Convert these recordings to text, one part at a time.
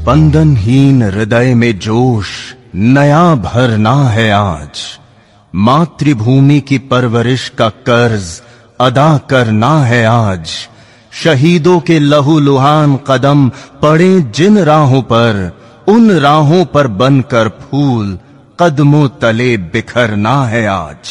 बंधनहीन हृदय में जोश नया भरना है आज। मातृभूमि की परवरिश का कर्ज अदा करना है आज। शहीदों के लहूलुहान कदम पड़े जिन राहों पर, उन राहों पर बनकर फूल कदमों तले बिखरना है आज।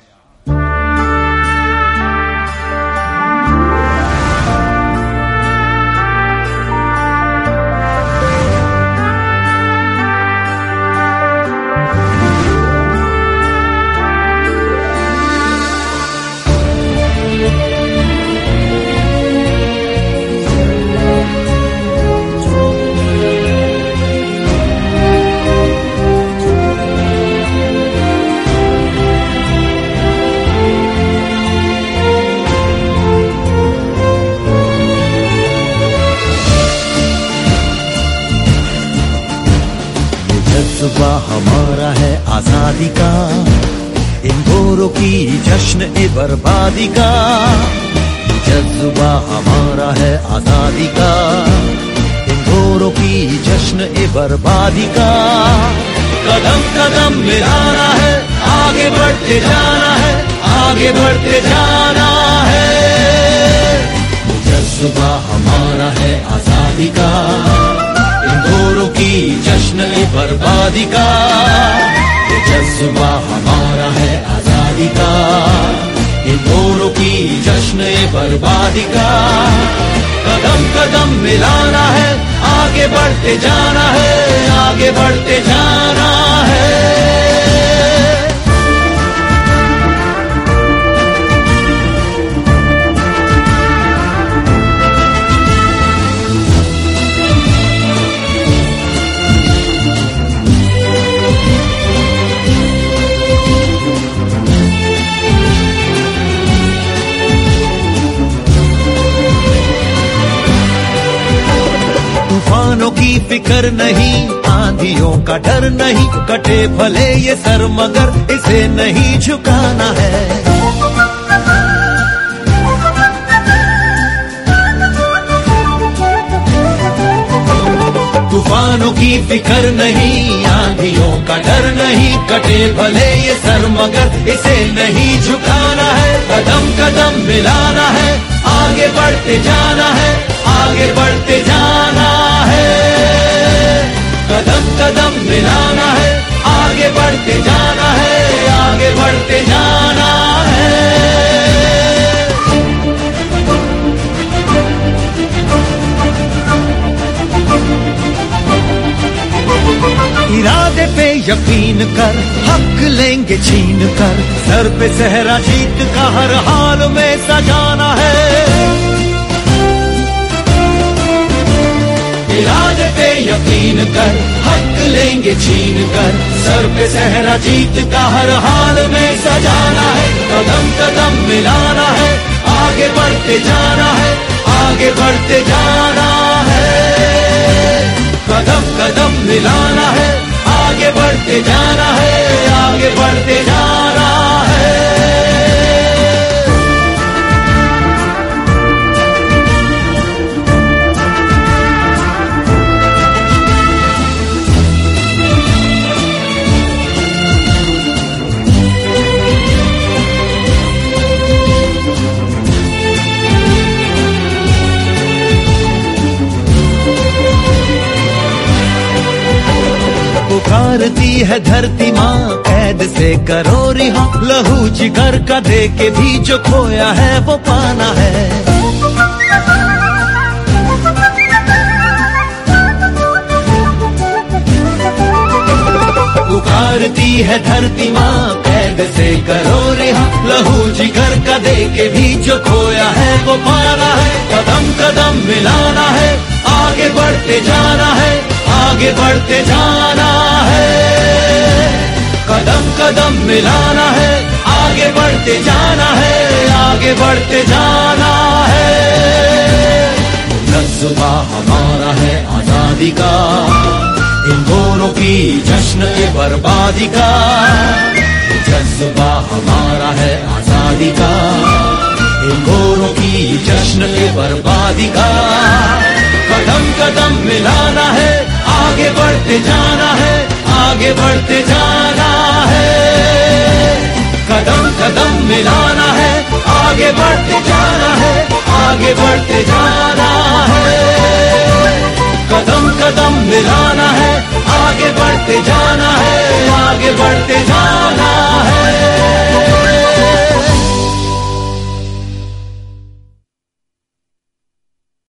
जज्बा हमारा है आजादी का, इन गोरों की जश्न ए बर्बादी का। जज्बा हमारा है आजादी का, इन गोरों की जश्न ए बर्बादी का। कदम कदम मिलाना है, आगे बढ़ते जाना है, आगे बढ़ते जाना है। जज्बा हमारा है आजादी का, गोरों की जश्न ए बर्बादी का। ये जज्बा हमारा है आजादी का, इन गोरों की जश्न ए बर्बादी का। कदम कदम मिलाना है, आगे बढ़ते जाना है, आगे बढ़ते जाना है। तूफानों की फिक्र नहीं, आंधियों का डर नहीं, कटे भले ये सर मगर इसे नहीं झुकाना है। तूफानों की फिक्र नहीं, आंधियों का डर नहीं, कटे भले ये सर मगर इसे नहीं झुकाना है। कदम कदम मिलाना है, आगे बढ़ते जाना है, आगे बढ़ते जाना है। कदम कदम मिलाना है, आगे बढ़ते जाना है, आगे बढ़ते जाना है। इरादे पे यकीन कर, हक लेंगे छीन कर, सर पे सहरा जीत का हर हाल में सजाना है। इरादे पे यकीन कर, हक लेंगे छीन कर, सर पे सहरा जीत का हर हाल में सजाना है। कदम कदम मिलाना है, आगे बढ़ते जाना है, आगे बढ़ते जाना है। कदम कदम मिलाना है, आगे बढ़ते जाना है, आगे बढ़ते जाना है। पुकारती है धरती माँ, कैद से करो रिहा, लहू जिगर का दे के भी जो खोया है वो पाना है। पुकारती है धरती माँ, कैद से करो रिहा, लहू जिगर का दे के भी जो खोया है वो पाना है। कदम कदम मिलाना है, आगे बढ़ते जाना है, आगे बढ़ते जाना है। कदम कदम मिलाना है, आगे बढ़ते जाना है, आगे बढ़ते जाना है। जज्बा हमारा है आजादी का, इन गोरों की जश्न ए बर्बादी का। जज्बा हमारा है आजादी का, इन गोरों की जश्न ए बर्बादी का। कदम कदम मिलाना है, आगे बढ़ते जाना है, आगे बढ़ते जाना है। कदम कदम मिलाना है, आगे बढ़ते जाना है, आगे बढ़ते जाना है। कदम कदम मिलाना है, आगे बढ़ते जाना है, आगे बढ़ते जाना